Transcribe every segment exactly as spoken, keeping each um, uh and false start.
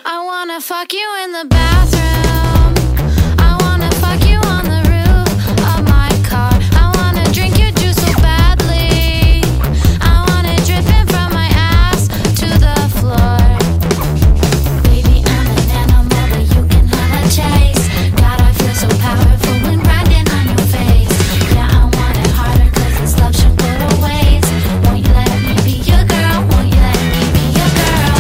I wanna fuck you in the bathroom. I wanna fuck you on the roof of my car. I wanna drink your juice so badly. I want it dripping from my ass to the floor. Baby, I'm an animal, but you can have a chase. God, I feel so powerful when riding on your face. Yeah, I want it harder, cause this love should go to waste. Won't you let me be your girl? Won't you let me be your girl?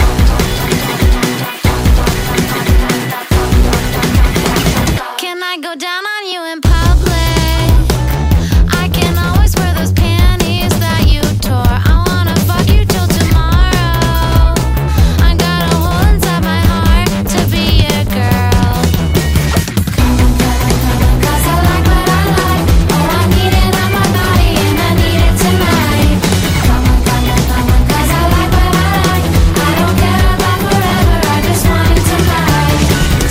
Can I go down on you in public? I can always wear those panties that you tore. I wanna fuck you till tomorrow. I got a hole inside my heart to be your girl. Come on, come on, come on, cause I like what I like. Oh, I need it on my body and I need it tonight. Come on, come on, come on, cause I like what I like. I don't care about forever, I just want it tonight.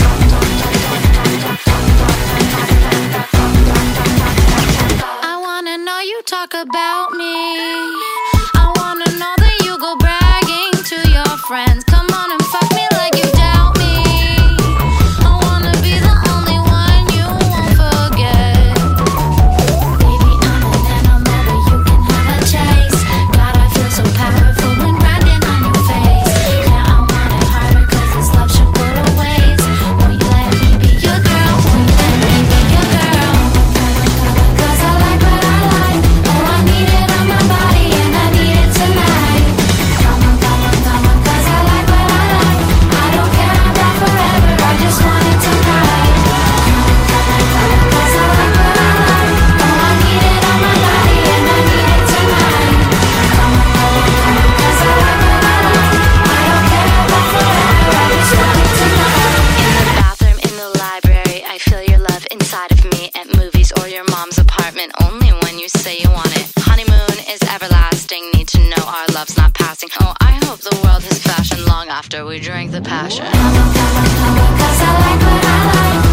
I wanna know you talk about me. I wanna know that you go bragging to your friends. Come on and fuck me like you doubt me. I wanna be the only one you won't forget. Baby, I'm an animal, but you can have a chase. God, I feel so powerful when riding on your face. Yeah, I want it harder, cause this love should go to waste. Won't you let me be your girl? Won't you let me be your girl? Cause I like what I like. Oh, I need it on my body and I need it tonight. Come on, come on, come on, cause I like what I like. I don't care about forever, I just want it tonight. Come on, come on, cause I like what I like. Oh, I need it on my body and I need it tonight. Come on, come on, come on, cause I like what I like. I don't care about forever, I just want it tonight. In the bathroom, in the library, I feel your love inside of me. At movies or your mom's apartment, only when you say you want it. Honeymoon is everlasting, need to know our love's not passing. Oh, I hope the world has fashioned long after we drank the passion. Come on, come on, come on, cause I like what I like.